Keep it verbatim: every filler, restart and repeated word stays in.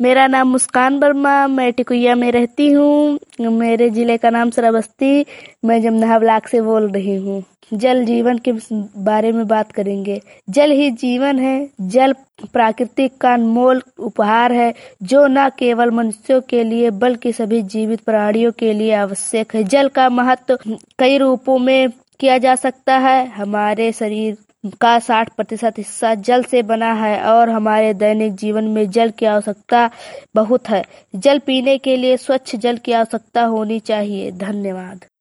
मेरा नाम मुस्कान वर्मा, मैं टिकुया में रहती हूँ। मेरे जिले का नाम श्रावस्ती, मैं जमदहा ब्लॉक से बोल रही हूँ। जल जीवन के बारे में बात करेंगे। जल ही जीवन है। जल प्राकृतिक का अनमोल उपहार है जो न केवल मनुष्यों के लिए बल्कि सभी जीवित प्राणियों के लिए आवश्यक है। जल का महत्व कई रूपों में किया जा सकता है। हमारे शरीर का साठ प्रतिशत हिस्सा जल से बना है और हमारे दैनिक जीवन में जल की आवश्यकता बहुत है। जल पीने के लिए स्वच्छ जल की आवश्यकता होनी चाहिए। धन्यवाद।